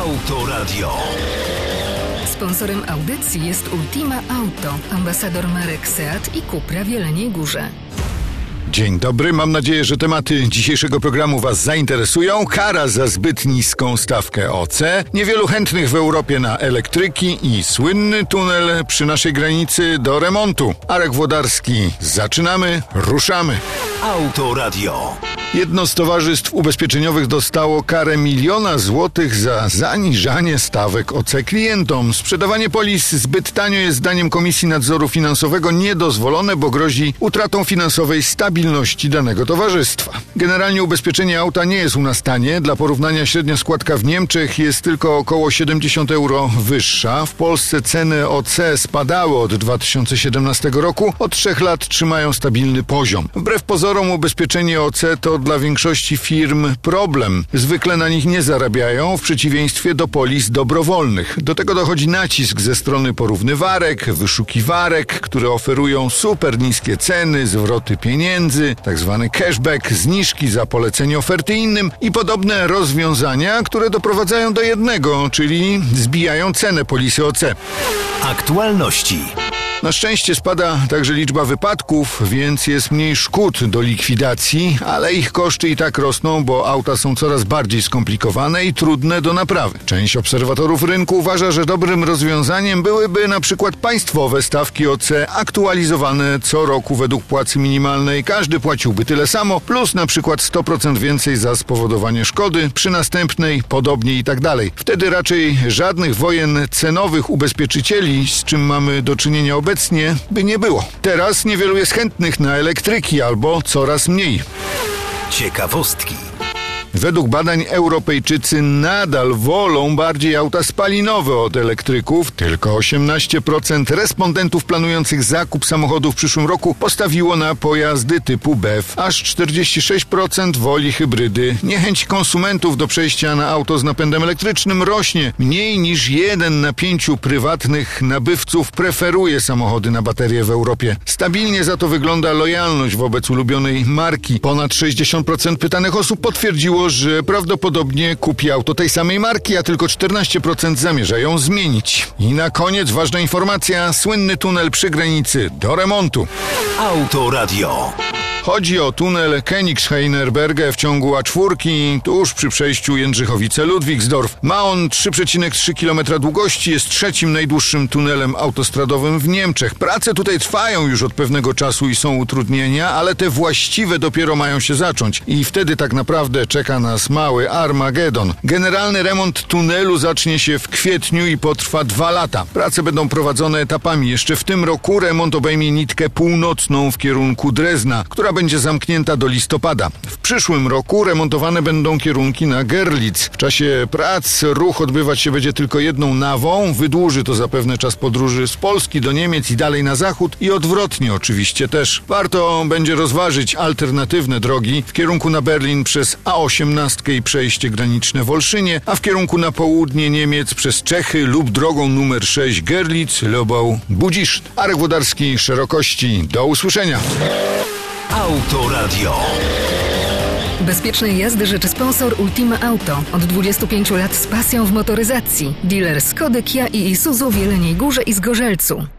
Autoradio. Sponsorem audycji jest Ultima Auto, ambasador marek Seat i Cupra w Jeleniej Górze. Dzień dobry, mam nadzieję, że tematy dzisiejszego programu Was zainteresują. Kara za zbyt niską stawkę OC, niewielu chętnych w Europie na elektryki i słynny tunel przy naszej granicy do remontu. Arek Włodarski, zaczynamy, ruszamy. Autoradio. Jedno z towarzystw ubezpieczeniowych dostało karę 1 000 000 złotych za zaniżanie stawek OC klientom. Sprzedawanie polis zbyt tanio jest zdaniem Komisji Nadzoru Finansowego niedozwolone, bo grozi utratą finansowej stabilności danego towarzystwa. Generalnie ubezpieczenie auta nie jest u nas tanie. Dla porównania średnia składka w Niemczech jest tylko około 70 euro wyższa. W Polsce ceny OC spadały od 2017 roku. Od 3 lat trzymają stabilny poziom. Wbrew pozorom ubezpieczenie OC to dla większości firm problem. Zwykle na nich nie zarabiają, w przeciwieństwie do polis dobrowolnych. Do tego dochodzi nacisk ze strony porównywarek, wyszukiwarek, które oferują super niskie ceny, zwroty pieniędzy, tzw. cashback, zniżki za polecenie oferty innym i podobne rozwiązania, które doprowadzają do jednego, czyli zbijają cenę polisy OC. Aktualności. Na szczęście spada także liczba wypadków, więc jest mniej szkód do likwidacji, ale ich koszty i tak rosną, bo auta są coraz bardziej skomplikowane i trudne do naprawy. Część obserwatorów rynku uważa, że dobrym rozwiązaniem byłyby na przykład państwowe stawki OC aktualizowane co roku według płacy minimalnej. Każdy płaciłby tyle samo, plus na przykład 100% więcej za spowodowanie szkody, przy następnej podobnie i tak dalej. Wtedy raczej żadnych wojen cenowych ubezpieczycieli, z czym mamy do czynienia obecnie, by nie było. Teraz niewielu jest chętnych na elektryki albo coraz mniej. Ciekawostki. Według badań Europejczycy nadal wolą bardziej auta spalinowe od elektryków. Tylko 18% respondentów planujących zakup samochodu w przyszłym roku postawiło na pojazdy typu BEV. Aż 46% woli hybrydy. Niechęć konsumentów do przejścia na auto z napędem elektrycznym rośnie. Mniej niż 1 na 5 prywatnych nabywców preferuje samochody na baterie w Europie. Stabilnie za to wygląda lojalność wobec ulubionej marki. Ponad 60% pytanych osób potwierdziło, że prawdopodobnie kupi auto tej samej marki, a tylko 14% zamierza ją zmienić. I na koniec ważna informacja, słynny tunel przy granicy do remontu. Autoradio. Chodzi o tunel Königshainer Brücke w ciągu A4, tuż przy przejściu Jędrzychowice-Ludwigsdorf. Ma on 3,3 km długości, jest trzecim najdłuższym tunelem autostradowym w Niemczech. Prace tutaj trwają już od pewnego czasu i są utrudnienia, ale te właściwe dopiero mają się zacząć. I wtedy tak naprawdę czeka nas mały Armagedon. Generalny remont tunelu zacznie się w kwietniu i potrwa 2 lata. Prace będą prowadzone etapami. Jeszcze w tym roku remont obejmie nitkę północną w kierunku Drezna, która będzie zamknięta do listopada. W przyszłym roku remontowane będą kierunki na Görlitz. W czasie prac ruch odbywać się będzie tylko jedną nawą. Wydłuży to zapewne czas podróży z Polski do Niemiec i dalej na zachód i odwrotnie oczywiście też. Warto będzie rozważyć alternatywne drogi w kierunku na Berlin przez A18 i przejście graniczne w Olszynie, a w kierunku na południe Niemiec przez Czechy lub drogą numer 6 Görlitz, Lobau, Budzisz. Arek Włodarski, Szerokości. Do usłyszenia. Autoradio. Bezpiecznej jazdy życzy sponsor Ultima Auto. Od 25 lat z pasją w motoryzacji. Dealer Skody, Kia i Isuzu w Jeleniej Górze i Zgorzelcu.